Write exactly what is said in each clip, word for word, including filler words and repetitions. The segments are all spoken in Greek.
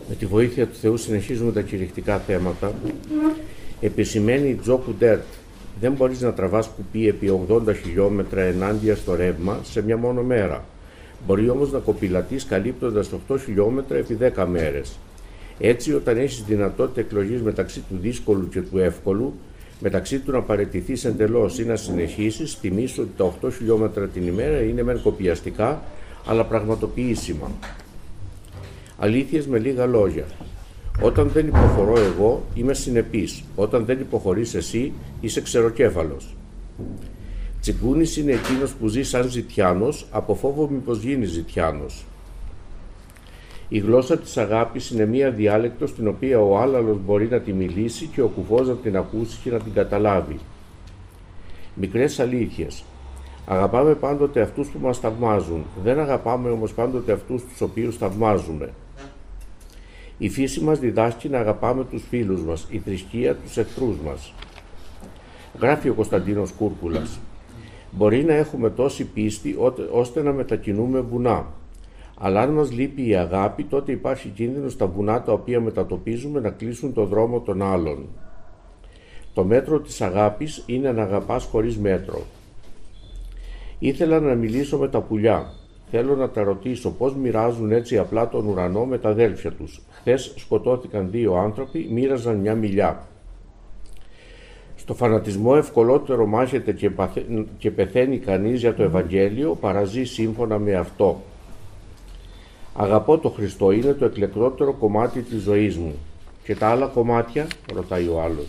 Με τη βοήθεια του Θεού συνεχίζουμε τα κηρυχτικά θέματα. Επισημαίνει η Τζο Κουντέρτ: δεν μπορείς να τραβάς κουπί επί ογδόντα χιλιόμετρα ενάντια στο ρεύμα σε μια μόνο μέρα. Μπορεί όμως να κοπηλατείς καλύπτοντας οκτώ χιλιόμετρα επί δέκα μέρες. Έτσι, όταν έχεις δυνατότητα εκλογής μεταξύ του δύσκολου και του εύκολου, μεταξύ του να παραιτηθείς εντελώς ή να συνεχίσεις, θυμίσου ότι τα οκτώ χιλιόμετρα την ημέρα είναι μεν κοπιαστικά, αλλά πραγματοποιήσιμα. Αλήθειες με λίγα λόγια. Όταν δεν υποχωρώ εγώ, είμαι συνεπής. Όταν δεν υποχωρείς εσύ, είσαι ξεροκέφαλος. Τσιγκούνης είναι εκείνος που ζει σαν ζητιάνος, από φόβο μήπως γίνει ζητιάνος. Η γλώσσα της αγάπης είναι μία διάλεκτος την οποία ο άλλαλος μπορεί να τη μιλήσει και ο κουφός να την ακούσει και να την καταλάβει. Μικρές αλήθειες. Αγαπάμε πάντοτε αυτούς που μας θαυμάζουν, δεν αγαπάμε όμως πάντοτε αυτούς τους οποίους θαυμάζουμε. Η φύση μας διδάσκει να αγαπάμε τους φίλους μας, η θρησκεία τους εχθρούς μας. Γράφει ο Κωνσταντίνος Κούρκουλας: μπορεί να έχουμε τόση πίστη ώστε να μετακινούμε βουνά. Αλλά αν μας λείπει η αγάπη, τότε υπάρχει κίνδυνος στα βουνά τα οποία μετατοπίζουμε να κλείσουν το δρόμο των άλλων. Το μέτρο της αγάπης είναι να αγαπάς χωρίς μέτρο. Ήθελα να μιλήσω με τα πουλιά. Θέλω να τα ρωτήσω πώς μοιράζουν έτσι απλά τον ουρανό με τα αδέλφια τους. Χθες σκοτώθηκαν δύο άνθρωποι, μοίραζαν μια μιλιά. Στο φανατισμό ευκολότερο μάχεται και, παθε... και πεθαίνει κανείς για το Ευαγγέλιο παρά ζει σύμφωνα με αυτό. Αγαπώ το Χριστό, είναι το εκλεκτότερο κομμάτι της ζωής μου. Και τα άλλα κομμάτια, ρωτάει ο άλλος.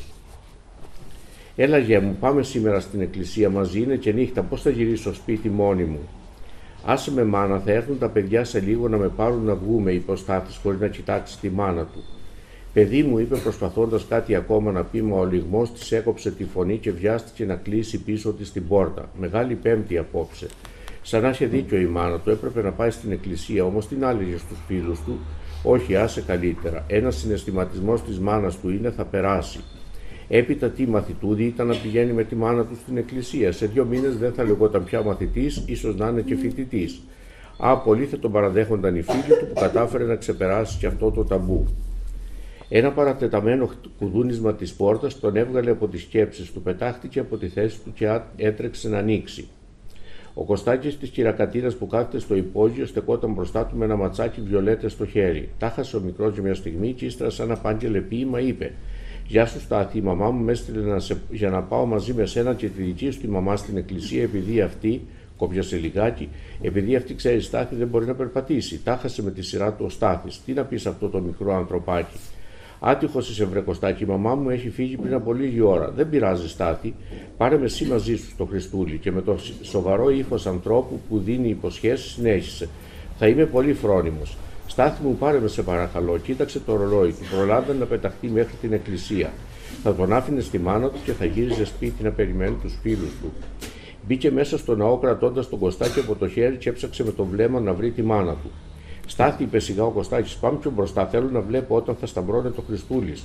Έλα γε μου, πάμε σήμερα στην εκκλησία μαζί, είναι και νύχτα, πώς θα γυρίσω σπίτι μόνη μου. Άσε με μάνα, θα έρθουν τα παιδιά σε λίγο να με πάρουν να βγούμε, είπε ο Στάθης χωρίς να κοιτάξει τη μάνα του. Παιδί μου, είπε προσπαθώντας κάτι ακόμα να πει, μα ο λυγμός της έκοψε τη φωνή και βιάστηκε να κλείσει πίσω της την πόρτα. Μεγάλη Πέμπτη απόψε. Σαν να είχε δίκιο η μάνα του, έπρεπε να πάει στην εκκλησία, όμως την άλεγε στους φίλους του. Όχι, άσε καλύτερα. Ένας συναισθηματισμός της μάνας του είναι, θα περάσει. Έπειτα τι μαθητούδι ήταν να πηγαίνει με τη μάνα του στην εκκλησία. Σε δύο μήνες δεν θα λεγόταν πια μαθητής, ίσως να είναι και φοιτητής. Α, πολύ θα τον παραδέχονταν οι φίλοι του που κατάφερε να ξεπεράσει και αυτό το ταμπού. Ένα παρατεταμένο κουδούνισμα της πόρτας τον έβγαλε από τις σκέψεις του, πετάχτηκε από τη θέση του και έτρεξε να ανοίξει. Ο Κωστάκης της κυρακατίνας που κάθεται στο υπόγειο στεκόταν μπροστά του με ένα ματσάκι βιολέτες στο χέρι. Τάχασε ο μικρός για μια στιγμή και ύστερα, σαν απάγγελε ποίημα, είπε: «Γεια σου Στάθη, η μαμά μου με έστειλε να σε... για να πάω μαζί με σένα και τη δική σου τη μαμά στην εκκλησία, επειδή αυτή, κόπιασε λιγάκι, επειδή αυτή ξέρει Στάθη δεν μπορεί να περπατήσει». Τάχασε με τη σειρά του ο Στάθης. Τι να πει σε αυτό το μικρό ανθρωπάκι. Άτυχος είσαι βρε Κωστάκη, η μαμά μου έχει φύγει πριν από λίγη ώρα. Δεν πειράζει Στάθη, πάρε με εσύ μαζί σου στο Χριστούλη. Και με το σοβαρό ύφος ανθρώπου που δίνει υποσχέσεις συνέχισε: «Θα είμαι πολύ φρόνιμος. Στάθη μου, πάρε με σε παρακαλώ». Κοίταξε το ρολόι του, προλάβαινε να πεταχτεί μέχρι την εκκλησία. Θα τον άφηνε στη μάνα του και θα γύριζε σπίτι να περιμένει τους φίλους του. Μπήκε μέσα στο ναό κρατώντας τον Κωστάκη από το χέρι και έψαξε με το βλέμμα να βρει τη μάνα του. «Στάθη», είπε σιγά ο Κωστάκης, «πάμε πιο μπροστά. Θέλω να βλέπω όταν θα σταυρώνε το Χριστούλης.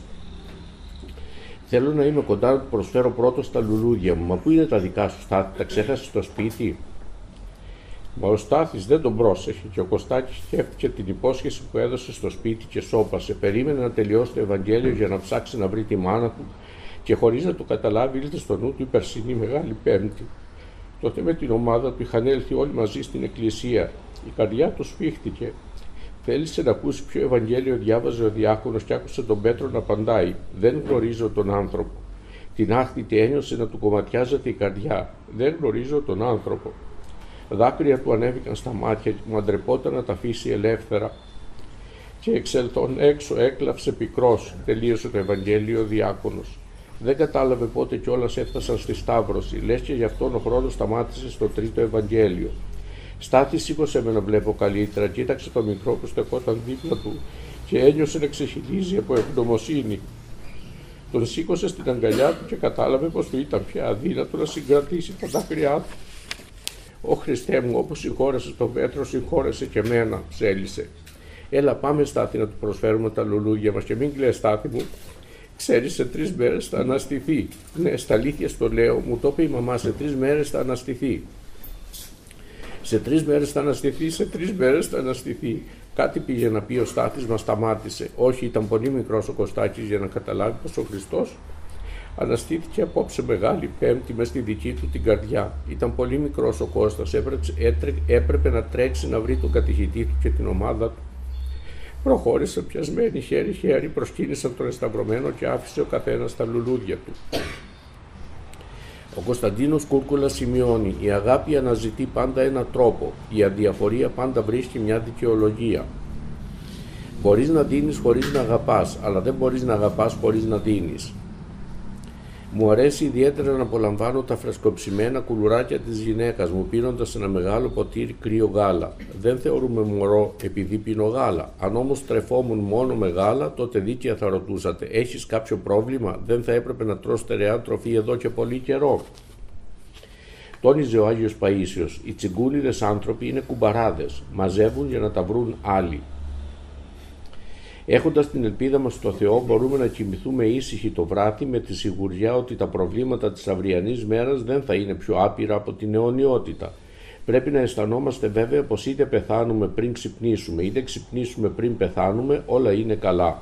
Θέλω να είμαι κοντά να του προσφέρω πρώτος τα λουλούδια μου». «Μα πού είναι τα δικά σου Στάθη, τα ξέχασες στο σπίτι?» Μα ο Στάθης δεν τον πρόσεχε και ο Κωστάκης σκέφτηκε την υπόσχεση που έδωσε στο σπίτι και σώπασε. Περίμενε να τελειώσει το Ευαγγέλιο για να ψάξει να βρει τη μάνα του και χωρίς να το καταλάβει ήλθε στο νου του η περσινή Μεγάλη Πέμπτη. Τότε με την ομάδα του είχαν έλθει όλοι μαζί στην εκκλησία. Η καρδιά του σφίχτηκε. Θέλησε να ακούσει ποιο Ευαγγέλιο διάβαζε ο διάκονος και άκουσε τον Πέτρο να απαντάει: «Δεν γνωρίζω τον άνθρωπο». Την άχθητη ένιωσε να του κομματιάζεται η καρδιά. «Δεν γνωρίζω τον άνθρωπο». Δάκρυα του ανέβηκαν στα μάτια και μου αντρεπόταν να τα αφήσει ελεύθερα. Και εξελθών έξω έκλαψε πικρός. Τελείωσε το Ευαγγέλιο ο διάκονος. Δεν κατάλαβε πότε κιόλας έφτασαν στη Σταύρωση, λες και γι' αυτόν ο χρόνος σταμάτησε στο τρίτο Ευαγγέλιο. Στάθη, σήκωσε με να βλέπω καλύτερα, κοίταξε το μικρό που στεκόταν δίπλα του και ένιωσε να ξεχυλίζει από ευγνωμοσύνη. Τον σήκωσε στην αγκαλιά του και κατάλαβε πως του ήταν πια αδύνατο να συγκρατήσει τα δάκρυά του. «Ω Χριστέ μου, όπως συγχώρεσες τον Πέτρο, συγχώρεσε και μένα», ψέλισε. «Έλα, πάμε Στάθη να του προσφέρουμε τα λουλούδια μας και μην κλαις Στάθη μου. Ξέρεις, σε τρεις μέρες θα αναστηθεί». «Ναι, στα αλήθεια στο λέω, μου το είπε η μαμά, σε τρεις μέρες θα αναστηθεί». «Σε τρεις μέρες θα αναστηθεί, σε τρεις μέρες θα αναστηθεί». Κάτι πήγε να πει ο Στάθης, μα σταμάτησε. Όχι, ήταν πολύ μικρός ο Κωστάκης για να καταλάβει πως ο Χριστός αναστήθηκε απόψε Μεγάλη Πέμπτη μες στη δική του την καρδιά. Ήταν πολύ μικρός ο Κώστας, έπρεπε, έπρεπε να τρέξει να βρει τον κατηχητή του και την ομάδα του. Προχώρησαν πιασμένοι χέρι-χέρι, προσκύνησαν τον εσταυρωμένο και άφησε ο καθένας τα λουλούδια του. Ο Κωνσταντίνος Κούρκουλας σημειώνει: η αγάπη αναζητεί πάντα έναν τρόπο, η αδιαφορία πάντα βρίσκει μια δικαιολογία. Μπορείς να δίνεις χωρίς να αγαπάς, αλλά δεν μπορείς να αγαπάς χωρίς να δίνεις. Μου αρέσει ιδιαίτερα να απολαμβάνω τα φρεσκοψημένα κουλουράκια της γυναίκας μου, πίνοντας ένα μεγάλο ποτήρι κρύο γάλα. Δεν θεωρούμε μωρό επειδή πίνω γάλα. Αν όμως τρεφόμουν μόνο με γάλα, τότε δίκαια θα ρωτούσατε: έχεις κάποιο πρόβλημα? Δεν θα έπρεπε να τρως στερεά τροφή εδώ και πολύ καιρό? Τόνιζε ο Άγιος Παΐσιος: οι τσιγκούνιδες άνθρωποι είναι κουμπαράδες. Μαζεύουν για να τα βρουν άλλοι. Έχοντας την ελπίδα μας στο Θεό, μπορούμε να κοιμηθούμε ήσυχοι το βράδυ με τη σιγουριά ότι τα προβλήματα της αυριανής μέρας δεν θα είναι πιο άπειρα από την αιωνιότητα. Πρέπει να αισθανόμαστε βέβαια πως είτε πεθάνουμε πριν ξυπνήσουμε, είτε ξυπνήσουμε πριν πεθάνουμε, όλα είναι καλά.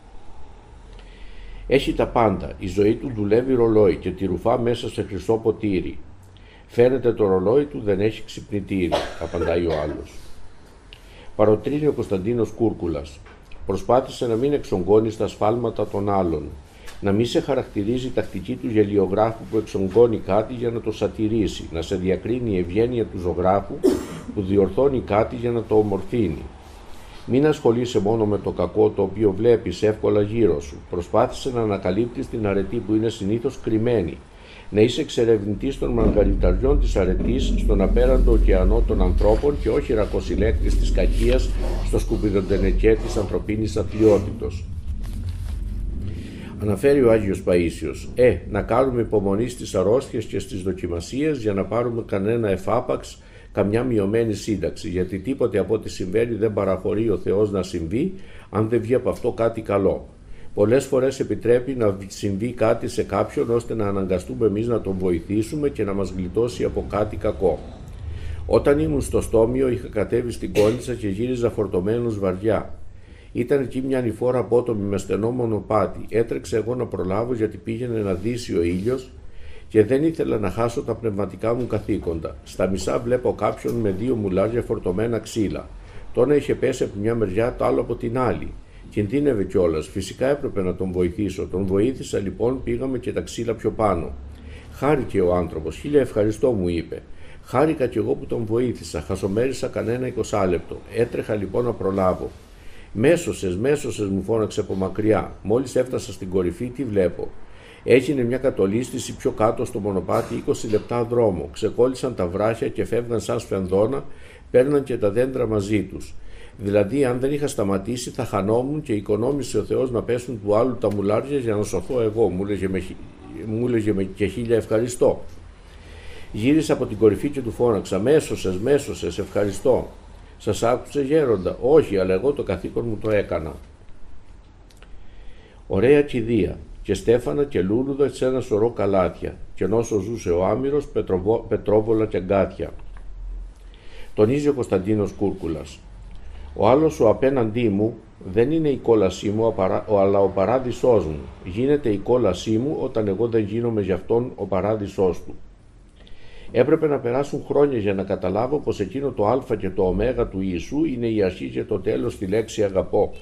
Έχει τα πάντα. Η ζωή του δουλεύει ρολόι και τη ρουφά μέσα σε χρυσό ποτήρι. Φαίνεται το ρολόι του, δεν έχει ξυπνητήρι, απαντάει ο άλλος. Παροτρύνει ο Κωνσταντίνος Κούρκουλας: προσπάθησε να μην εξογκώνει τα σφάλματα των άλλων, να μην σε χαρακτηρίζει η τακτική του γελιογράφου που εξογκώνει κάτι για να το σατυρίσει, να σε διακρίνει η ευγένεια του ζωγράφου που διορθώνει κάτι για να το ομορφύνει. Μην ασχολείσαι μόνο με το κακό το οποίο βλέπεις εύκολα γύρω σου. Προσπάθησε να ανακαλύπτεις την αρετή που είναι συνήθως κρυμμένη, να είσαι εξερευνητής των μαργαριταριών της αρετής στον απέραντο ωκεανό των ανθρώπων και όχι ρακοσυλλέκτης της κακίας στο σκουπιδοντενεκέ της ανθρωπίνης αθλιότητος. Αναφέρει ο Άγιος Παΐσιος: «Ε, να κάνουμε υπομονή στις αρρώστιες και στις δοκιμασίες για να πάρουμε κανένα εφάπαξ, καμιά μειωμένη σύνταξη, γιατί τίποτε από ό,τι συμβαίνει δεν παραχωρεί ο Θεός να συμβεί, αν δεν βγει από αυτό κάτι καλό. Πολλές φορές επιτρέπει να συμβεί κάτι σε κάποιον ώστε να αναγκαστούμε εμείς να τον βοηθήσουμε και να μας γλιτώσει από κάτι κακό. Όταν ήμουν στο Στόμιο είχα κατέβει στην Κόλνητσα και γύριζα φορτωμένος βαριά. Ήταν εκεί μια νηφόρα απότομη με στενό μονοπάτι. Έτρεξα εγώ να προλάβω γιατί πήγαινε να δύσει ο ήλιος και δεν ήθελα να χάσω τα πνευματικά μου καθήκοντα. Στα μισά βλέπω κάποιον με δύο μουλάρια φορτωμένα ξύλα. Τώρα είχε πέσει από μια μεριά, το άλλο από την άλλη. Κινδύνευε κιόλας. Φυσικά έπρεπε να τον βοηθήσω. Τον βοήθησα λοιπόν, πήγαμε και τα ξύλα πιο πάνω. Χάρηκε ο άνθρωπος. Χίλια ευχαριστώ, μου είπε. Χάρηκα κι εγώ που τον βοήθησα. Χασομέρισα κανένα εικοσάλεπτο. Έτρεχα λοιπόν να προλάβω. Μέσωσες, μέσωσες, μου φώναξε από μακριά. Μόλις έφτασα στην κορυφή, τι βλέπω. Έγινε μια κατολίσθηση πιο κάτω στο μονοπάτι, είκοσι λεπτά δρόμο. Ξεκόλλησαν τα βράχια και φεύγαν σαν σφενδόνα, παίρναν και τα δέντρα μαζί τους. Δηλαδή, αν δεν είχα σταματήσει, θα χανόμουν και οικονόμησε ο Θεός να πέσουν του άλλου τα μουλάρια για να σωθώ εγώ. Μου έλεγε με, μου έλεγε με και χίλια ευχαριστώ. Γύρισα από την κορυφή και του φώναξα: Μέσωσες, μέσωσες, ευχαριστώ. Σας άκουσε γέροντα? Όχι, αλλά εγώ το καθήκον μου το έκανα. Ωραία κηδεία. Και στέφανα και λούλουδα σε ένα σωρό καλάθια. Και όσο ζούσε ο Άμυρος, πετρόβολα και αγκάθια. Τονίζει ο Κωνσταντίνος Κούρκουλας. Ο άλλος ο απέναντί μου δεν είναι η κόλασή μου, αλλά ο παράδεισός μου. Γίνεται η κόλασή μου όταν εγώ δεν γίνομαι γι' αυτόν ο παράδεισός του. Έπρεπε να περάσουν χρόνια για να καταλάβω πως εκείνο το α και το ω του Ιησού είναι η αρχή και το τέλος στη λέξη αγαπώ.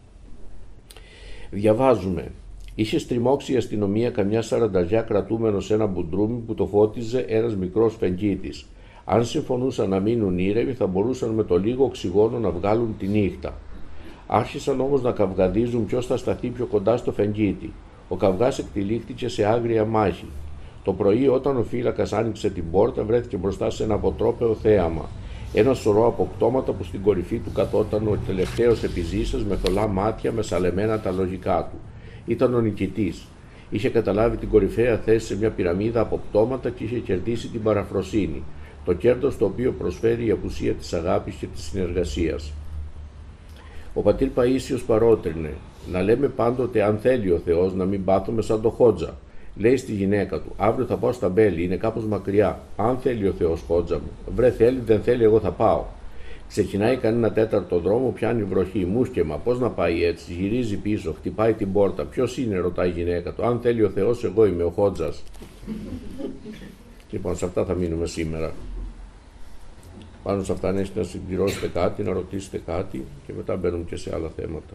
Διαβάζουμε. Είχε στριμώξει η αστυνομία καμιά σαρανταριά κρατούμενο σε ένα μπουντρούμι που το φώτιζε ένας μικρός φεγγίτης. Αν συμφωνούσαν να μείνουν ήρεμοι, θα μπορούσαν με το λίγο οξυγόνο να βγάλουν τη νύχτα. Άρχισαν όμως να καυγαδίζουν ποιος θα σταθεί πιο κοντά στο φεγγίτη. Ο καυγάς εκτυλίχθηκε σε άγρια μάχη. Το πρωί, όταν ο φύλακας άνοιξε την πόρτα, βρέθηκε μπροστά σε ένα αποτρόπαιο θέαμα. Ένα σωρό αποκτώματα που στην κορυφή του καθόταν ο τελευταίος επιζήσας με θολά μάτια, με σαλεμένα τα λογικά του. Ήταν ο νικητής. Είχε καταλάβει την κορυφαία θέση σε μια πυραμίδα από πτώματα και είχε κερδίσει την παραφροσύνη, το κέρδος το οποίο προσφέρει η απουσία της αγάπης και της συνεργασίας. Ο πατήρ Παΐσιος παρότρινε: να λέμε πάντοτε αν θέλει ο Θεός, να μην πάθουμε σαν το Χότζα. Λέει στη γυναίκα του: αύριο θα πάω στα Μπέλη, είναι κάπως μακριά. Αν θέλει ο Θεός, Χότζα μου. Βρε, θέλει, δεν θέλει, εγώ θα πάω. Ξεκινάει κανένα τέταρτο δρόμο, πιάνει βροχή, μουσκεμα, πώς να πάει έτσι, γυρίζει πίσω, χτυπάει την πόρτα. Ποιος είναι, ρωτάει η γυναίκα του. Αν θέλει ο Θεός, εγώ είμαι ο Χότζας. Λοιπόν, σε αυτά θα μείνουμε σήμερα. Πάνω σε αυτά, αν έχετε να συμπληρώσετε κάτι, να ρωτήσετε κάτι και μετά μπαίνουμε και σε άλλα θέματα.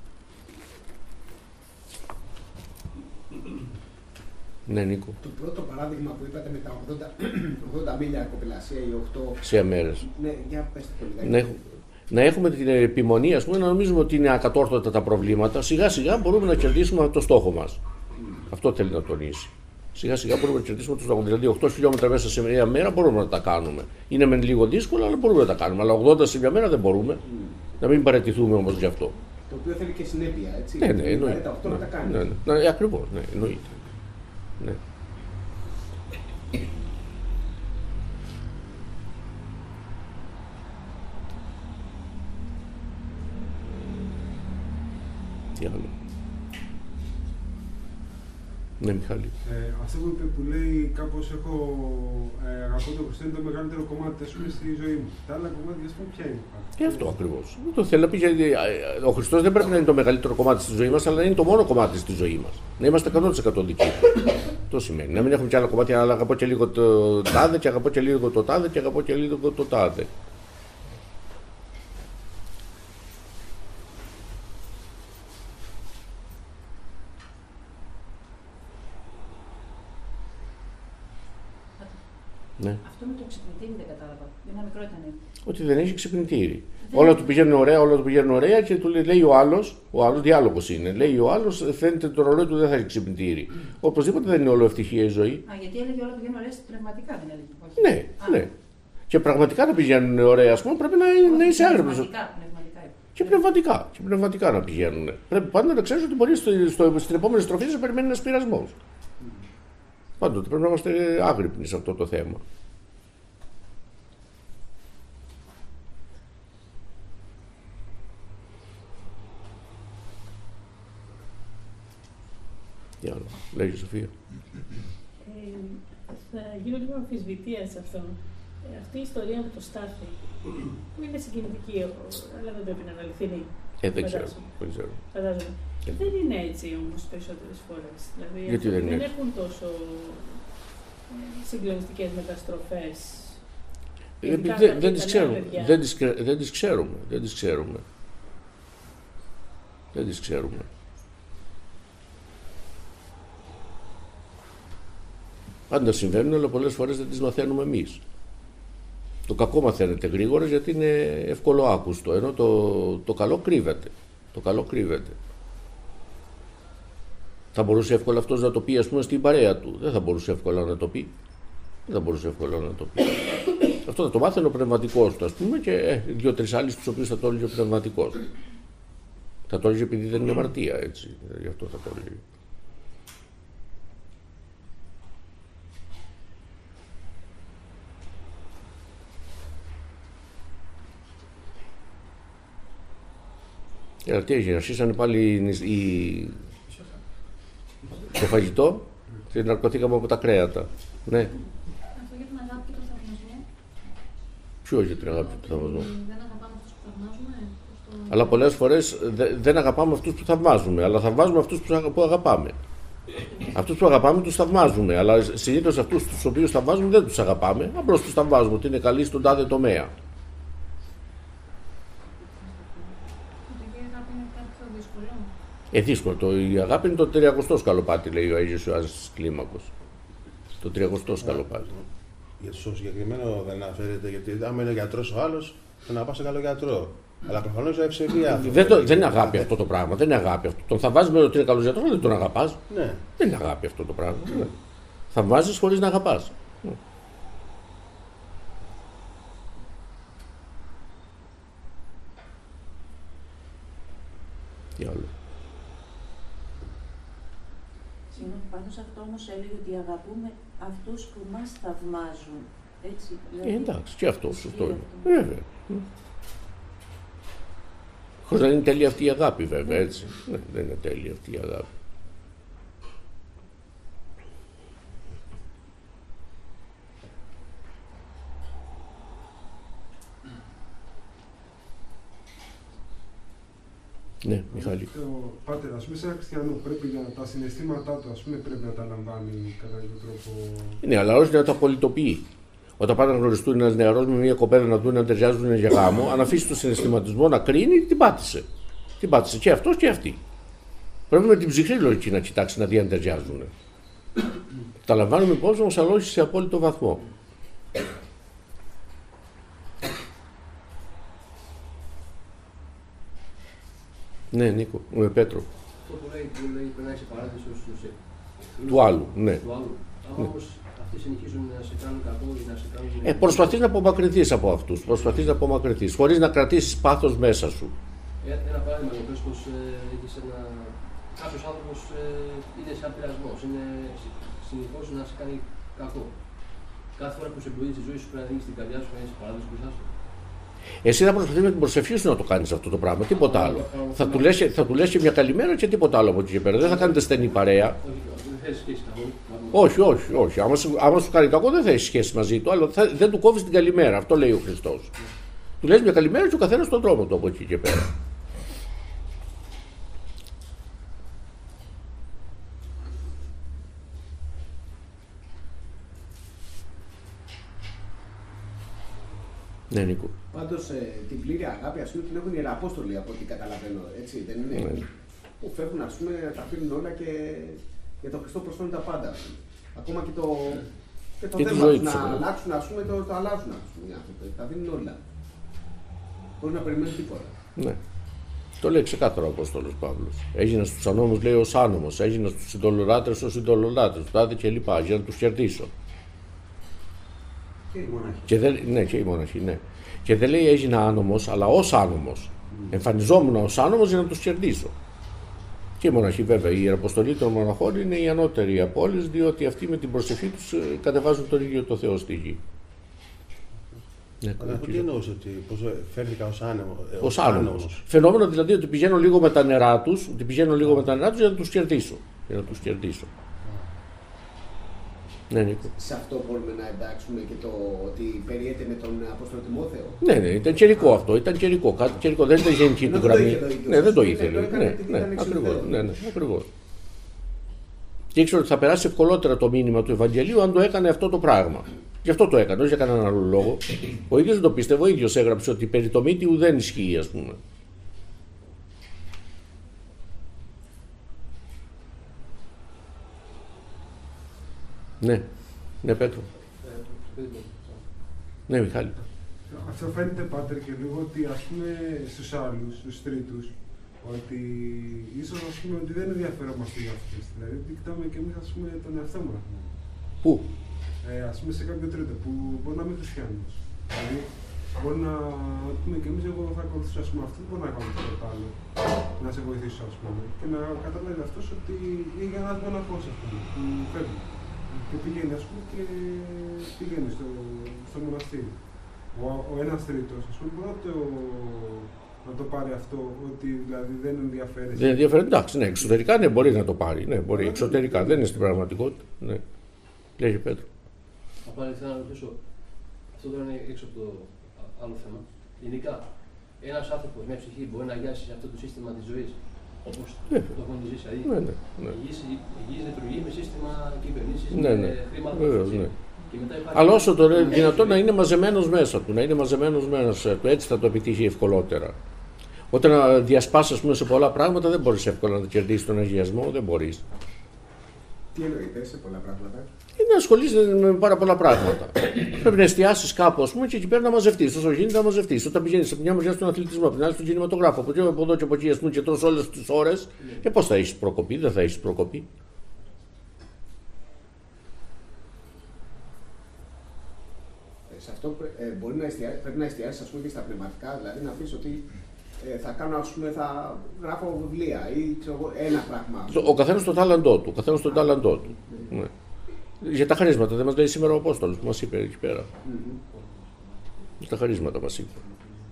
Ναι, Νίκο. Το πρώτο παράδειγμα που είπατε με τα ογδόντα, ογδόντα μίλια κοπηλασία ή οκτώ... Σε μέρες. Ναι, για πέστε το λιγάκι. Να, να έχουμε την επιμονή, ας πούμε, να νομίζουμε ότι είναι ακατόρθωτα τα προβλήματα. Σιγά σιγά μπορούμε να κερδίσουμε το στόχο μας. Mm. Αυτό θέλει να τονίσει. Σιγά σιγά μπορούμε να κερδίσουμε το στόχο. Δηλαδή, οκτώ χιλιόμετρα μέσα σε μια μέρα μπορούμε να τα κάνουμε. Είναι μεν λίγο δύσκολο, αλλά μπορούμε να τα κάνουμε. Αλλά ογδόντα σε μια μέρα δεν μπορούμε. Mm. Να μην παραιτηθούμε όμως γι' αυτό. Το οποίο θέλει και συνέπεια, έτσι. Ναι, ναι, εννοείται. Τα οκτώ να τα κάνει. Ναι, ναι, ναι, ακριβώς, ναι, εννοείται. Ναι. Τι άλλο. Ναι, Μιχάλη. Ε, αυτό που είπε που λέει κάπως έχω ε, αγαπώ το Χριστό είναι το μεγαλύτερο κομμάτι ας πούμε, στη ζωή μου. Τα άλλα κομμάτια ας πούμε ποια είναι. Και αυτό ακριβώς. Το θέλω να πει γιατί ο Χριστός δεν πρέπει να είναι το μεγαλύτερο κομμάτι στη ζωή μας, αλλά να είναι το μόνο κομμάτι στη ζωή μας. Να είμαστε εκατό τοις εκατό δικοί του. Αυτό σημαίνει. Να μην έχουμε και άλλα κομμάτια, αλλά αγαπώ και λίγο το τάδε και αγαπώ και λίγο το τάδε και αγαπώ και λίγο το τάδε. Ναι. Αυτό με το ξυπνητήρι δεν κατάλαβα. Ένα μικρό ήταν. Ότι δεν έχει ξυπνητήρι. Δεν... Όλα του πηγαίνουν ωραία, όλα του πηγαίνουν ωραία και του λέει, λέει ο άλλος, ο άλλος διάλογος είναι. Λέει ο άλλος, φαίνεται το ρολόι του δεν θα έχει ξυπνητήρι. Mm. Οπωσδήποτε δεν είναι όλο ευτυχία η ζωή. Α, γιατί έλεγε όλα πηγαίνουν ωραία πνευματικά, δεν έλεγε. Όχι. Ναι, Α. ναι. Και πραγματικά να πηγαίνουν ωραία, α πούμε, πρέπει να, Όχι, να είσαι άγρυπνος. Πνευματικά, πνευματικά. Και πνευματικά, και πνευματικά να πηγαίνουν. Πρέπει πάντα να ξέρει ότι μπορεί στο, στο, στην επόμενη στροφή να σε περιμένει ένα πειρασμό. Mm. Πάντοτε πρέπει να είμαστε άγρυπνοι σε αυτό το θέμα. Τι άλλο, λέγει η Σοφία. Ε, θα γίνω λίγο αμφισβητία σε αυτό. Ε, αυτή η ιστορία με το Στάθη, που είναι συγκινητική, αλλά δεν πρέπει να είναι αληθινή. Ε, δεν ξέρω. Δεν ξέρω. Φαντάζομαι. Ε. Δεν είναι έτσι όμως περισσότερες φορές. Δηλαδή, γιατί δεν, δεν έχουν τόσο συγκλονιστικές μεταστροφές. Ε, δεν, δεν, τις ξέρουμε. Δεν, τις, δεν τις ξέρουμε. Δεν τις ξέρουμε. Δεν τις ξέρουμε. Πάντα συμβαίνουν, αλλά πολλές φορές δεν τις μαθαίνουμε εμείς. Το κακό μαθαίνεται γρήγορα γιατί είναι εύκολο άκουστο, ενώ το, το καλό κρύβεται. Το καλό κρύβεται. Θα μπορούσε εύκολα αυτός να το πει, ας πούμε, στην παρέα του. Δεν θα μπορούσε εύκολα να το πει. Δεν θα μπορούσε εύκολα να το πει. Αυτό θα το μάθαινε ο πνευματικός του, ας πούμε, και ε, δύο-τρεις άλλοι στους οποίους θα το έλεγε ο πνευματικός. Θα το έλεγε επειδή δεν είναι αμαρτία, έτσι. Γι' αυτό θα το έλεγε. Και τι έγινε, αρχίσανε πάλι οι... το φαγητό και ναρκωθήκαμε από τα κρέατα. Ναι. Αυτό για την αγάπη και τον θαυμασμό. Ποιο για την αγάπη και τον θαυμασμό. Δεν αγαπάμε αυτούς που θαυμάζουμε. Το... Αλλά πολλές φορές δε, δεν αγαπάμε αυτούς που θαυμάζουμε, αλλά θαυμάζουμε αυτούς που αγαπάμε. Αυτούς που αγαπάμε τους θαυμάζουμε, αλλά συνήθως αυτούς τους οποίους θαυμάζουμε δεν τους αγαπάμε. Απλώς τους θαυμάζουμε ότι είναι καλοί στον τάδε τομέα. Ε, δύσκολο. Το, η αγάπη είναι το τριακοστό σκαλοπάτι, λέει ο Αγίος Ιωάννης της Κλίμακος. Το τριακοστό σκαλοπάτι. Για το συγκεκριμένο δεν αναφέρεται, γιατί άμα είναι γιατρός ο άλλος, θα να πας σε καλό γιατρό. Αλλά προφανώς είναι ευσεβία αυτό. Δεν, το, δεν είναι αγάπη αυτό το πράγμα. Δεν είναι αγάπη αυτό. Τον θαυμάζεις με ότι είναι καλός γιατρός, αλλά δεν τον αγαπάς. Ναι. Δεν είναι αγάπη αυτό το πράγμα. Ναι. Θαυμάζεις χωρίς να αγαπάς. Ναι. Τι άλλο. Πάνω σε αυτό όμως έλεγε ότι αγαπούμε αυτούς που μας θαυμάζουν. Έτσι, δηλαδή, ε, εντάξει, και αυτό, σωστό είναι. Βέβαια. Χωρίς να είναι τέλεια αυτή η αγάπη, βέβαια, έτσι. Ναι, δεν είναι τέλεια αυτή η αγάπη. Ναι, Μιχάλη. Ο Πάτερ, ας πούμε, σε ένα χριστιανό πρέπει να τα συναισθήματά του, ας πούμε, πρέπει να τα λαμβάνει κατά κάποιο τρόπο. Ναι, αλλά όχι να τα πολιτοποιεί. Όταν πάνε να γνωριστούν ένα νεαρό με μια κοπέλα να δουν να ταιριάζουν για γάμο, αν αφήσει το συναισθηματισμό να κρίνει, την πάτησε. Την πάτησε και αυτό και αυτή. Πρέπει με την ψυχρή λογική να κοιτάξει να δει αν ταιριάζουν. Τα λαμβάνουμε υπόψη μας, αλλά όχι σε απόλυτο βαθμό. Ναι, Νίκο, με Πέτρο. Αυτό που λέει, που λέει περνάει σε παράδεισο στους του άλλου, ναι. Του άλλου. Αν όμως αυτοί συνεχίζουν να σε κάνουν κακό ή να σε κάνουν. Ε, προσπαθείς να απομακρυνθείς από αυτούς. Προσπαθείς να απομακρυνθείς, χωρίς να κρατήσεις πάθος μέσα σου. Ε, ένα παράδειγμα για πες πως ε, έχεις ένα. Κάποιος άνθρωπος ε, είναι σαν πειρασμός, είναι συνεχώς να σε κάνει κακό. Κάθε φορά που σε εμποδίζει τη ζωή σου πρέπει να δίνεις την καρδιά σου να είσαι παράδεισο μπροστά σου. Εσύ θα προσπαθείς με την προσευχή σου να το κάνεις αυτό το πράγμα, τίποτα άλλο. Θα του λες, θα του λες και μια καλημέρα και τίποτα άλλο από εκεί και πέρα. Δεν θα κάνετε στενή παρέα. Όχι, όχι, όχι. Άμα σου, άμα σου κάνει κακό δεν θα έχει σχέση μαζί του, αλλά θα, δεν του κόβεις την καλημέρα. Αυτό λέει ο Χριστός. Του λες μια καλημέρα και ο καθένας στον δρόμο του από εκεί και πέρα. Ναι, Νίκο. Πάντως ε, την πλήρη αγάπη ας πούμε την έχουν οι Ιεραπόστολοι από ό,τι καταλαβαίνω, έτσι δεν είναι. Ναι. Που φεύγουν ας πούμε, τα αφήνουν όλα και για τον Χριστό προσφέρουν τα πάντα. Ακόμα και το, και το και θέμα τους να ναι. αλλάξουν ας πούμε, το, το αλλάζουν ας πούμε, οι άνθρωποι. Τα δίνουν όλα. Χωρίς να περιμένουν τίποτα. Ναι. Το λέει ξεκάθαρο ο Απόστολος Παύλος. Έγινα στους ανώμους, λέει, ως άνομος. Έγινα στους συντολολάτρες ως συντολολάτρες. Τάδε και λοιπά, για να τους κερδίσω. Και οι μοναχοί. Και δεν, ναι, και οι μοναχοί, ναι. Και δεν λέει έγινα άνομος, αλλά ως άνομος. Mm. Εμφανιζόμουν ως άνομος για να τους κερδίσω. Και οι μοναχοί, βέβαια, η Ιεραποστολή των μοναχών είναι η ανώτερη από όλες, διότι αυτοί με την προσευχή τους κατεβάζουν τον ίδιο το Θεό στη γη. Ναι, αλλά τι εννοούσε ότι πώς φέρθηκα ως άνεμο. Ως άνομος. Φαινόμενο δηλαδή ότι πηγαίνω λίγο με τα νερά τους, ότι πηγαίνω λίγο με τα νερά τους για να τους κερδίσω. Για να τους κερδίσω. Ναι, Νίκο. Σε αυτό μπορούμε να εντάξουμε και το ότι περιέται με τον Απόστολο Τιμόθεο. Ναι, ναι, ήταν καιρικό αυτό. Ήταν καιρικό. Κάτι καιρικό. Δεν ήταν γενική του γραμμή. Ναι, δεν το ήθελε. Ναι, ναι, ακριβώς. Ναι, ναι, ακριβώς. Και ήξερε ότι θα περάσει ευκολότερα το μήνυμα του Ευαγγελίου αν το έκανε αυτό το πράγμα. Γι' αυτό το έκανε, όχι για κανέναν άλλο λόγο. Ο ίδιος δεν το πίστευε, ο ίδιος έγραψε ότι περί το μύτιου δεν ισχύει, ας πούμε. Ναι, ναι, Πέτρο. Ναι, Μιχάλη. Αυτό φαίνεται, Πάτερ, και λίγο ότι ας πούμε στους άλλους, στους τρίτους, ότι ίσως ας πούμε ότι δεν ενδιαφέρομαστε για αυτούς. Δηλαδή, ότι κοιτάμε και εμείς ας πούμε τον εαυτό μας. Πού? Ε, ας πούμε σε κάποιο τρίτο που μπορεί να μην είναι χριστιανός. Δηλαδή, μπορεί να πούμε και εμείς, εγώ θα ακολουθήσω ας πούμε αυτό, δεν μπορώ να κάνω τίποτα άλλο. Να σε βοηθήσω, ας πούμε. Και να καταλάβει αυτός ότι είναι ένα μοναχός, ας πούμε, που φεύγει. Και πηγαίνει, ας πούμε, και πηγαίνει στο, στο μοναστήρι. Ο, ο ένας τρίτος, ας πούμε, μπορεί να το, να το πάρει αυτό, ότι δηλαδή δεν ενδιαφέρει. Δεν ενδιαφέρει, εντάξει, ναι, εξωτερικά ναι, μπορεί να το πάρει. Ναι, μπορεί, εξωτερικά, δεν είναι στην πραγματικότητα. Ναι. Λέγε, Πέτρο. Απλά ήθελα να ρωτήσω, αυτό τώρα είναι έξω από το άλλο θέμα. Γενικά, ένας άνθρωπος με ψυχή μπορεί να αγιάσει αυτό το σύστημα της ζωής, όπως ναι. το έχουν ζήσει. Δηλαδή, ναι, ναι, ναι. Υγιής λειτουργεί με σύστημα κυβερνήσεις, ναι, ναι. με χρήματα. Βεβαίως, ναι. Αλλά όσο το δυνατόν να είναι μαζεμένος μέσα του, να είναι μαζεμένος μέσα του, έτσι θα το επιτύχει ευκολότερα. Όταν διασπάσεις, ας πούμε, σε πολλά πράγματα, δεν μπορείς εύκολα να κερδίσεις τον αγιασμό, δεν μπορείς. Τι εννοείται σε πολλά πράγματα? Είναι να ασχολείσαι με πάρα πολλά πράγματα. Πρέπει να εστιάσεις κάπου, ας πούμε, και εκεί πέρα να μαζευτείς. Όσο γίνεται να μαζευτείς. Όταν πηγαίνεις από μια μεριά στον αθλητισμό, από την άλλη στον κινηματογράφο, από εδώ και από εκεί, ας πούμε, και τρως όλες τις ώρες, και πώς θα έχεις προκοπή, δεν θα έχεις προκοπή. Σε αυτό ε, μπορεί να εστιάσει, πρέπει να εστιάσεις, ας πούμε, και στα πνευματικά, δηλαδή να πεις ότι ε, θα κάνω, ας πούμε, θα γράφω βιβλία ή ξέρω, ένα πράγμα. Ο καθένας το τάλαντό του. Ο καθένας το τάλαντό του. Mm-hmm. Ναι. Για τα χαρίσματα δεν μας λέει σήμερα ο Απόστολος που μας είπε εκεί πέρα. Mm-hmm. Για τα χαρίσματα μας είπε.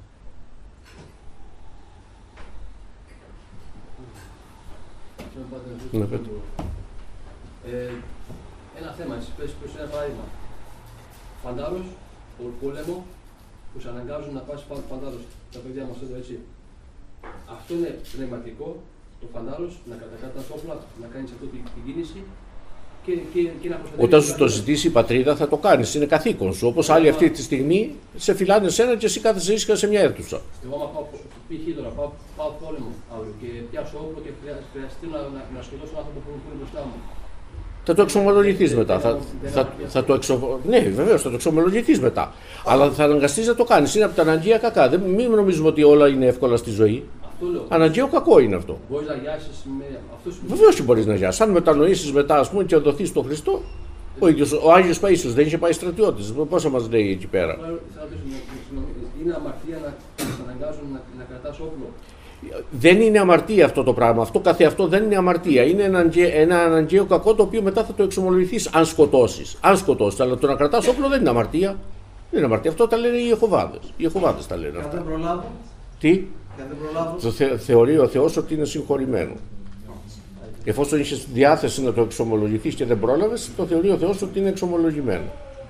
Ναι, ε, ένα θέμα, έτσι, πες, πες ένα παράδειγμα. Φαντάρος, πόλεμο, που σε αναγκάζουν να πας παντάρος, τα παιδιά μας εδώ, έτσι. Αυτό είναι πνευματικό, το φαντάρος, να κατακρατάς όπλα, να κάνεις αυτή την κίνηση και, και, και να προστατεύεις. Όταν σου το ζητήσει η πατρίδα θα το κάνεις, είναι καθήκον σου. Όπως άλλοι αυτή τη στιγμή σε φυλάνε σένα και εσύ κάθεσαι ήσυχα σε μια αίθουσα. Εγώ άμα πάω, π.χ. τώρα, πάω, πάω πόλεμο αύριο και πιάσω όπλο και χρειαστεί να, να, να σκοτώσω έναν άνθρωπο που είναι μπροστά μου. Θα το εξομολογηθείς μετά. Θα, θα, θα το εξο... Ναι, βεβαίως θα το εξομολογηθείς μετά. Αλλά θα αναγκαστείς να το κάνεις. Είναι από τα αναγκαία κακά. Δεν, μην νομίζουμε ότι όλα είναι εύκολα στη ζωή. Αναγκαίο κακό είναι αυτό. Μπορείς να γιάσεις με αυτό που. Βεβαίως και μπορείς να γιάσεις. Αν μετανοήσεις μετά, ας πούμε, και δοθείς στον Χριστό, ο, ίδιος, ο Άγιος Παΐσιος δεν είχε πάει στρατιώτης. Πόσα μας λέει εκεί πέρα. Είναι αμαρτία να σε αναγκάζουν να, να κρατάς όπλο. Δεν είναι αμαρτία αυτό το πράγμα. Αυτό καθεαυτό δεν είναι αμαρτία. Είναι ένα, ένα αναγκαίο κακό το οποίο μετά θα το εξομολογηθείς αν σκοτώσεις. Αν σκοτώσεις. Αλλά το να κρατάς όπλο δεν είναι αμαρτία. Δεν είναι αμαρτία. Αυτό τα λένε οι Ιεχωβάδες. Οι Ιεχωβάδες τα λένε αυτά. Τι? Το θε, θεωρεί ο Θεός ότι είναι συγχωρημένο. Εφόσον είχες διάθεση να το εξομολογηθείς και δεν πρόλαβες, το θεωρεί ο Θεός ότι είναι εξομολογημένο.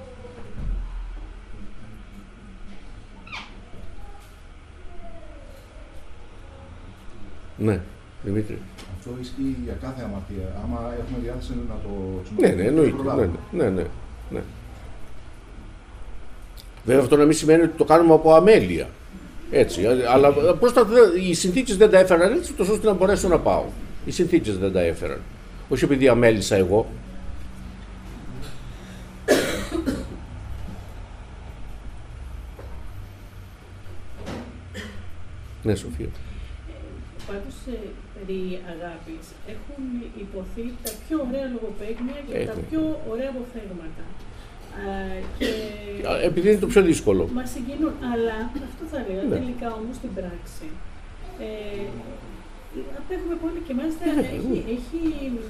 Ναι, Δημήτρη. Αυτό ισχύει για κάθε αμαρτία. Άμα έχουμε διάθεση να το εξομολογήσουμε. Ναι, ναι, εννοείται. Ναι, ναι, ναι, ναι. Βέβαια αυτό να μην σημαίνει ότι το κάνουμε από αμέλεια. Έτσι, αλλά просто οι συνθήκες δεν τα έφεραν έτσι, τόσο ώστε να μπορέσω να πάω. Οι συνθήκες δεν τα έφεραν. Όχι επειδή αμέλησα εγώ. Ναι, Σοφία. Πάντως, περί αγάπης έχουν υποθεί τα πιο ωραία λογοπαίγνια και ε, τα πιο ωραία αποφθέγματα. Και... Επειδή είναι το πιο δύσκολο. Μας συγκινούν, αλλά αυτό θα λέω, ναι. Τελικά όμως στην πράξη. Ε, απέχουμε πολύ και μάλιστα ναι, έχει, ναι. έχει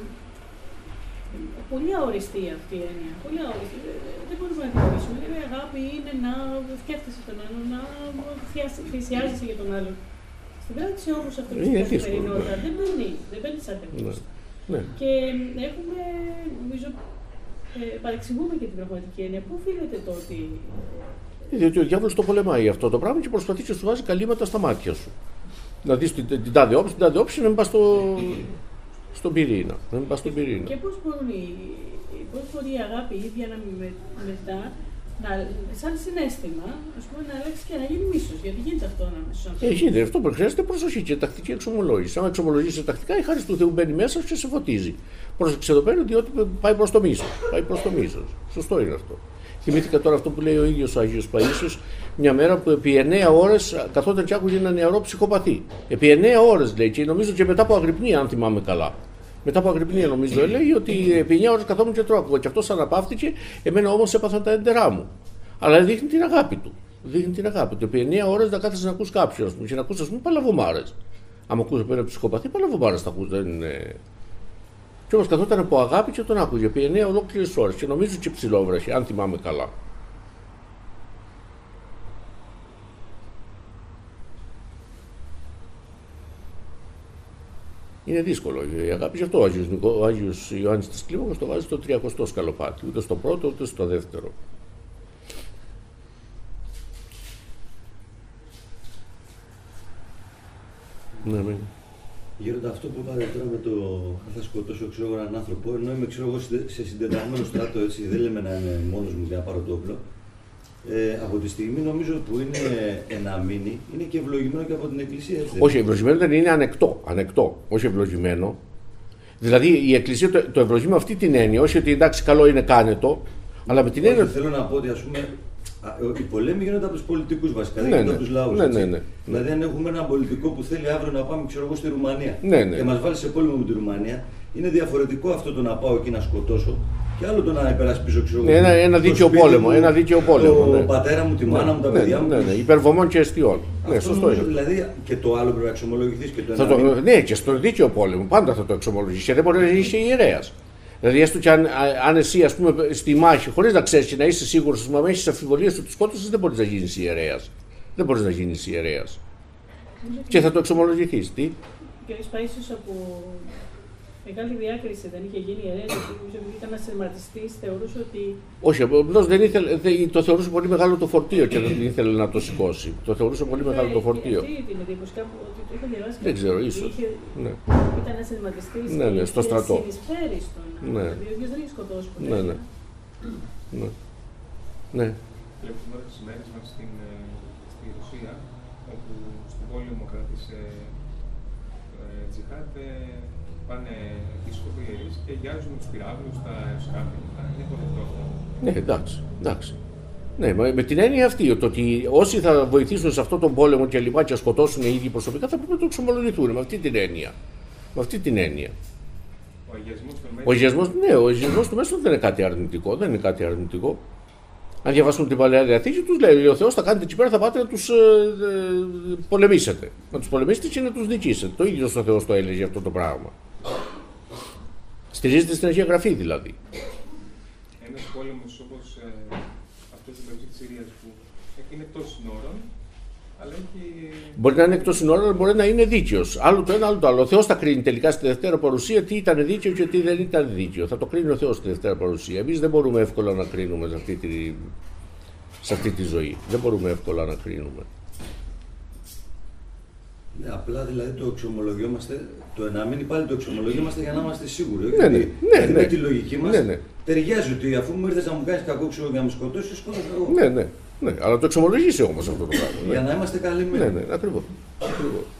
πολύ αοριστεί αυτή η έννοια. Πολύ αοριστεί. Δεν μπορούμε να γνωρίσουμε. Η αγάπη είναι να σκέφτεσαι τον άλλον, να θυσιάζεσαι για τον άλλον. Στην πράξη όμως αυτό που στην καθημερινότητα δεν μπαίνει, δεν μπαίνει σαν τεχνικό. Ναι. Και έχουμε, νομίζω, Ε, παρεξηγούμε και την πραγματική έννοια. Πού οφείλεται το ότι. Διότι ο διάβολος το πολεμάει αυτό το πράγμα και προσπαθεί και σου βάζει καλύματα στα μάτια σου. Να δεις την, την τάδε όψη, την τάδε όψη να μην πας στο, στον πυρήνα. Να μην πας στον πυρήνα. Και πώς μπορεί η αγάπη η ίδια να με, μετά, να, σαν συναίσθημα, ας πούμε, να αλλάξει και να γίνει μίσος. Γιατί γίνεται αυτό να μίσος. Ε, γίνεται. Αυτό που χρειάζεται προσοχή και τακτική εξομολόγηση. Αν εξομολογήσει τακτικά, η χάρις του Θεού μπαίνει μέσα και σε φωτίζει. Πρόσεξε εδώ πέρα, διότι πάει προς το μίσος. Πάει προς το μίσος. Σωστό είναι αυτό. Θυμήθηκα τώρα αυτό που λέει ο ίδιος ο Άγιος Παΐσιος, μια μέρα που επί εννέα ώρες καθόταν και άκουγε ένα νεαρό ψυχοπαθή. Επί εννέα ώρες λέει, και νομίζω και μετά από αγρυπνία, αν θυμάμαι καλά. Μετά από αγρυπνία νομίζω έλεγε ότι επί εννέα ώρες καθόμουν και τρώγω. Και αυτός αναπαύτηκε, εμένα όμως έπαθαν τα έντερά μου. Αλλά δείχνει την αγάπη του. Δείχνει την αγάπη του. Επί εννέα ώρες να κάθεσαι να ακούς κάποιον και να ακούς, ας πούμε, παλαβομάρες. Αν ακούς από ένα ψυχοπαθή, παλαβομάρες θα ακούς. Δεν είναι. Και όμως καθόταν από αγάπη και τον άκουγε επί εννέα ολόκληρες ώρες. Και νομίζω και ψηλόβραχε, αν θυμάμαι καλά. Είναι δύσκολο η αγάπη, γι' αυτό ο Άγιος, ο Άγιος Ιωάννης της Κλίμακος το βάζει στο τριακοστό σκαλοπάτι, ούτε στο πρώτο ούτε στο δεύτερο. Ναι, ναι. Γέροντα, αυτό που είπατε τώρα με το αν θα σκοτώσω ξέρω, έναν άνθρωπο, ενώ είμαι ξέρω, σε συντεταγμένο στράτο, έτσι, δεν λέμε να είμαι μόνος μου για να πάρω το όπλο. Ε, από τη στιγμή νομίζω που είναι ένα μήνυ, είναι και ευλογημένο και από την Εκκλησία. Έτσι. Όχι, ευλογημένο δεν είναι ανεκτό. Ανεκτό, όχι ευλογημένο. Δηλαδή η Εκκλησία το, το ευλογεί με αυτή την έννοια, όχι ότι εντάξει, καλό είναι κάνε το, αλλά με την έννοια. Θέλω να πω ότι ας πούμε, οι πολέμοι γίνονται από τους πολιτικούς βασικά, δεν γίνονται από τους λαούς. Ναι, ναι, ναι. Δηλαδή, αν έχουμε έναν πολιτικό που θέλει αύριο να πάμε ξέρω εγώ, στη Ρουμανία ναι, ναι. και μας βάλει σε πόλεμο με τη Ρουμανία, είναι διαφορετικό αυτό το να πάω εκεί να σκοτώσω και άλλο το να υπερασπίσω ξέρω ναι, ένα, ένα δίκαιο πόλεμο. Μου, ένα δίκαιο πόλεμο. Το ναι. πατέρα μου, τη μάνα μου, τα ναι, παιδιά ναι, μου. Ναι, ναι, υπερβομών και αιστείων. Ναι, σωστό είναι. Δηλαδή και το άλλο πρέπει να εξομολογηθεί και το ένα. Το, ναι, και στο δίκαιο πόλεμο πάντα θα το εξομολογήσει και δεν μπορεί να είσαι ιερέας. Δηλαδή, έστω και αν, αν εσύ, ας πούμε, στη μάχη, χωρίς να ξέρεις και να είσαι σίγουρος, ότι έχεις αμφιβολίες ότι σκότωσες, δεν μπορείς να γίνεις ιερέας. Δεν μπορείς να γίνεις ιερέας. Και θα το εξομολογηθείς. Τι. Και ο Παΐσιος από Μεγάλη διάκριση δεν είχε γίνει η αιρέση, επειδή ήταν ασυρματιστής, θεωρούσε ότι. Όχι, απλώς δεν ήθελε, το θεωρούσε πολύ μεγάλο το φορτίο και δεν ήθελε να το σηκώσει. Το θεωρούσε πολύ μεγάλο το φορτίο. Αυτή την εντύπωση κάπου ότι το είχα διαβάσει. Δεν ξέρω, ίσως. Είχε, ναι. Ήταν ασυρματιστής ναι, ναι, στο στρατό. Και συνεισφέρει στον. Ναι. Δηλαδή, ο ίδιος δεν είχε σκοτώσει ποτέ. Ναι, ναι. ναι. ναι. Βλέπουμε τώρα τις ημέρες μας στην, στη Ρωσία, όπου στον πόλεμο κατά της ε, ε, Τζιχάντ πάνε επίσκοποι ιερείς και γιάζουν τους πυράβλους, τα αεροσκάφη. Είναι αποδεκτό αυτό. Ναι, εντάξει, εντάξει. Ναι, με την έννοια αυτή, ότι όσοι θα βοηθήσουν σε αυτόν τον πόλεμο και λοιπά και σκοτώσουν οι ίδιοι προσωπικά θα πρέπει να το εξομολογηθούν με αυτή την έννοια. Με αυτή την έννοια. Ο αγιασμός του ο αγιασμός, ναι, ο αγιασμός του Μέσου δεν είναι κάτι αρνητικό. Δεν είναι κάτι αρνητικό. Αν διαβάσουν την Παλαιά Διαθήκη, τους λέει: ο Θεός θα κάνετε εκεί πέρα, θα πάτε να τους ε, ε, πολεμήσετε. Να τους πολεμήσετε και να τους νικήσετε. Το ίδιο ο Θεός το έλεγε αυτό το πράγμα. Στηρίζεται στην Αγία Γραφή δηλαδή. Ένας πόλεμος όπως ε, αυτός στην περιοχή της Συρίας που είναι εκτός συνόρων, αλλά έχει. Μπορεί να είναι εκτός συνόρων, αλλά μπορεί να είναι δίκαιος. Άλλο το ένα, άλλο το άλλο. Ο Θεός θα κρίνει τελικά στη Δευτέρα Παρουσία τι ήταν δίκαιο και τι δεν ήταν δίκαιο. Θα το κρίνει ο Θεός στη Δευτέρα Παρουσία. Εμείς δεν μπορούμε εύκολα να κρίνουμε σε αυτή τη, σε αυτή τη ζωή. Δεν μπορούμε εύκολα να κρίνουμε. Ναι, απλά δηλαδή το εξομολογιόμαστε, το ενάμινη πάλι το εξομολογιόμαστε για να είμαστε σίγουροι. Ναι, ναι, ναι, δηλαδή ναι. με τη λογική μας ναι, ναι. ταιριάζει ότι αφού μου ήρθες να μου κάνεις κακό ξέρω για να με σκοτώσεις, σκότωσα εγώ. Ναι, ναι, ναι. Αλλά το εξομολογήσει όμως αυτό το πράγμα. Για ναι. να είμαστε καλυμμένοι. Ναι, ναι, ακριβώς. ακριβώς.